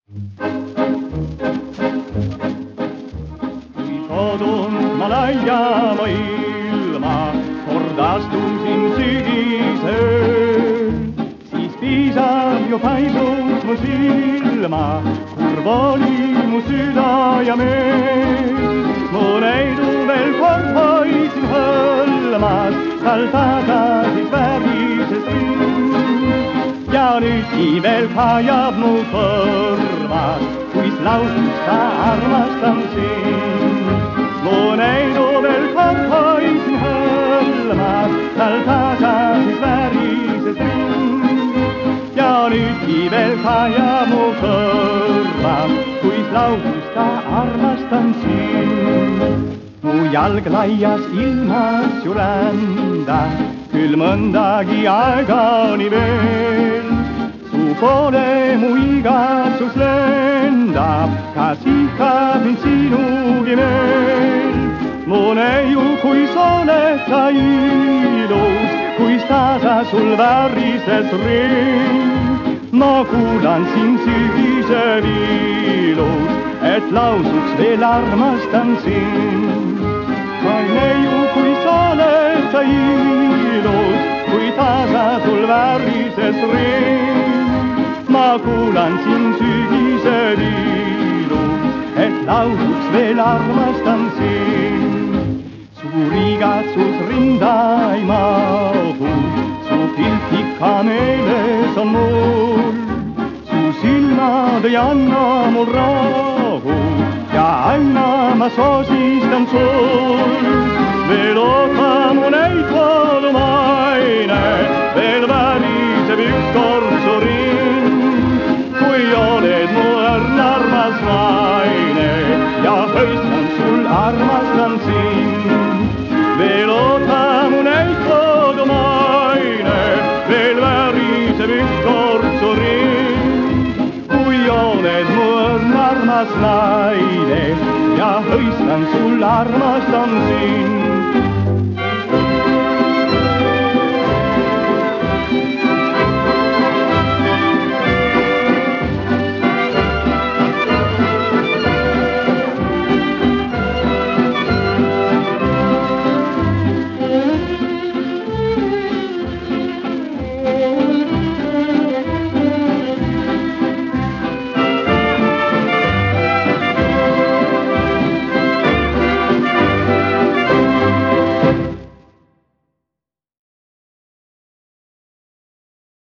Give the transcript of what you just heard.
Kui kodun ma laiama ilma, kord astusin sügisööl, siis piisab ju paisus mu silma, kurb oli mu süda ja meel. Mu neidu veel kord hoidsin hõlmas, tal tagasi värises rind. Ja nüüdki veel kajab mu kõrvas, kuis lausus ta armastan sind. Mu neidu veel kord hoidsin hõlmas, tal tagasi värises rind. Ja nüüdki veel kajab mu kõrvas, kuis lausus ta armastan sind. Mu jalg laias ilmas ju rändab, küll mõndagi aegani veel. Su poole mu igatsus lendab, kas ikka mind sinugi veel. Mu neiu, kui sa oled sa ilus, kuis tasa sul värises ring. Ma kuulan sind sügise viilus, et lausuks veel armastan sind. Ai neiu, kui sa oled sa ilus, kui tasa sul värises ring. Ma kuulan sind sügise viilus, et lausuks veel armastan sind. Su rigatsus rinda ei mahu, su pilt ikka meeles on mul. Su silmad ei anna mul rahu ja aina ma soosistan sul. Veel oota mu neid kodumaine, veel väriseb ükskord su rind. Kui oled mu õrn armas naine ja hõistan sul armastan sind. Veel oota mu neid kodumaine, veel väriseb ükskord su rind. Kui oled mu õrn armas naine ja hõistan sul armastan sind.